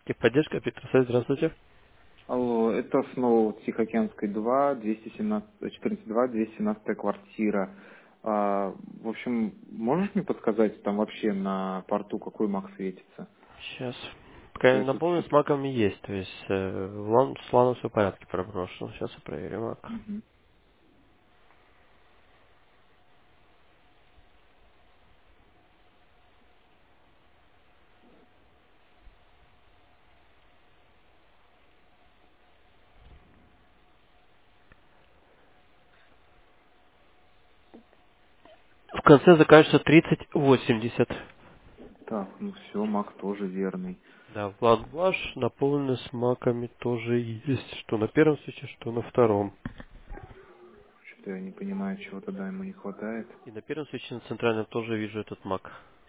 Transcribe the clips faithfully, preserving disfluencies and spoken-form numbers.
Техподдержка, Петросовет, здравствуйте. Алло, это снова вот Тихоокеанской два, двести семнадцать, четырнадцать два, двести семнадцать квартира. А, в общем, можешь мне подсказать, там вообще на порту какой маг светится? Сейчас. То Пока есть вот наполнен что... с маками есть, то есть э, в лан- с ланом все в порядке проброшено. Сейчас я проверю мак. Мгм. В конце заканчивается тридцать восемьдесят. Так, ну все, маг тоже верный. Да, Влад ваш наполнен с маками тоже есть. Что на первом свече, что на втором. Что-то я не понимаю, чего тогда ему не хватает. И на первом свече на центральном тоже вижу этот мак.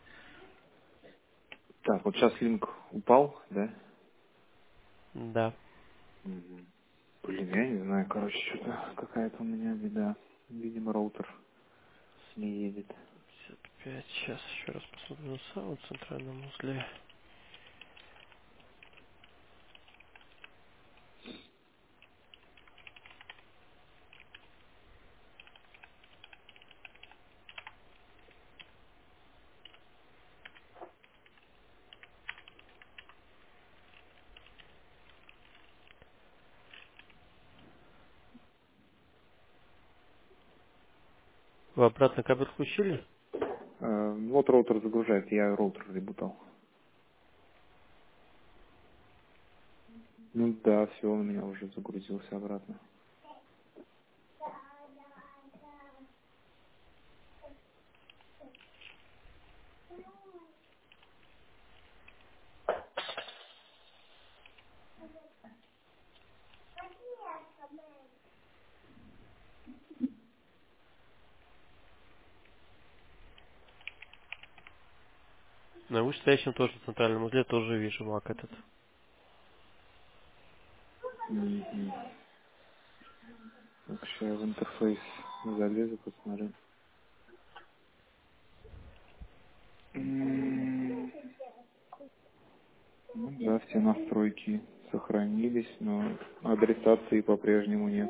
Так, вот сейчас линк упал, да? Да. Мгм. Блин, я не знаю, короче, что-то какая-то у меня беда. Видимо, роутер не едет. пятьдесят пять. Сейчас еще раз посмотрю на самом центральном узле. Вы обратно кабель включили? Э, вот роутер загружает, я роутер ребутал. Ну да, все, он у меня уже загрузился обратно. На вышестоящем тоже центральном узле тоже вижу мак этот. Мгм. Так, сейчас я в интерфейс залезу, посмотрю. М, Ну да, все настройки сохранились, но адресации по-прежнему нет.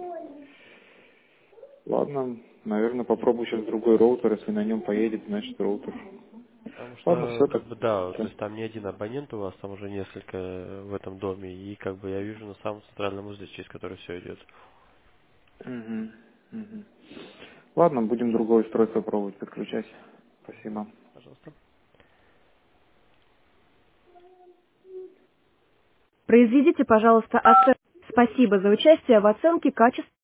Ладно, наверное, попробую сейчас другой роутер, если на нем поедет, значит роутер. Потому Ладно, что, все как так. бы, да, то Всё. есть там не один абонент у вас, там уже несколько э, в этом доме, и как бы я вижу на самом центральном узле, через который все идет. Мгм, мгм. Ладно, будем другое устройство пробовать подключать. Спасибо. Пожалуйста. Произведите, пожалуйста, оценку. Спасибо за участие в оценке качества.